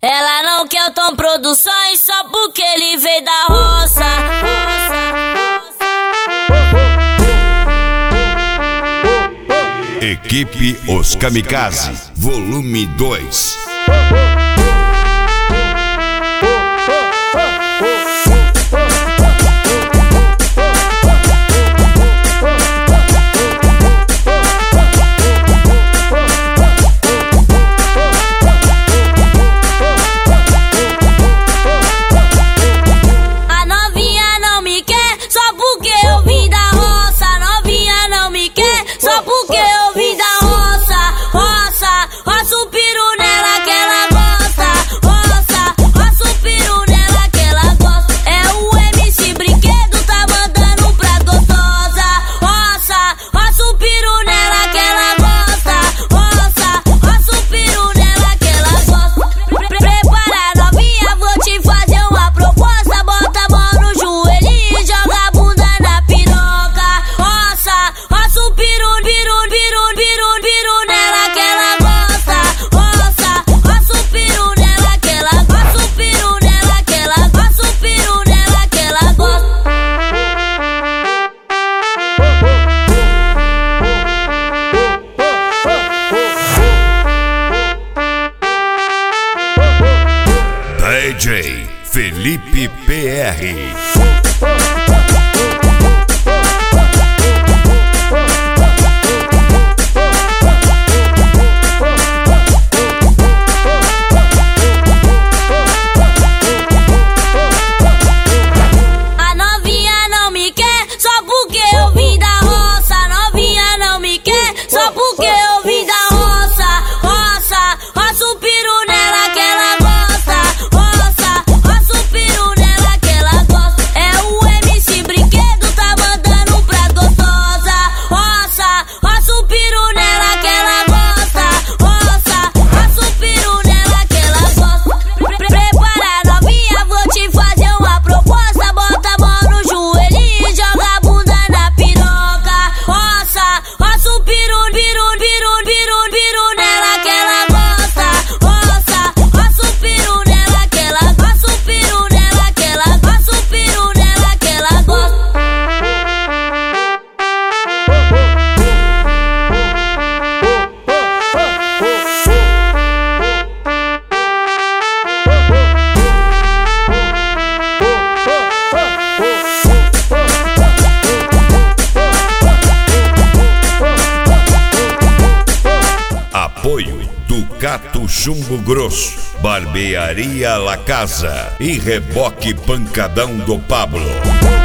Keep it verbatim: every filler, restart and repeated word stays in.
Ela não quer o Tom Produções só porque ele veio da roça. Equipe Os Kamikaze, volume dois. D J Felipe P R. Apoio Ducato Chumbo Grosso, Barbearia La Casa e Reboque Pancadão do Pablo.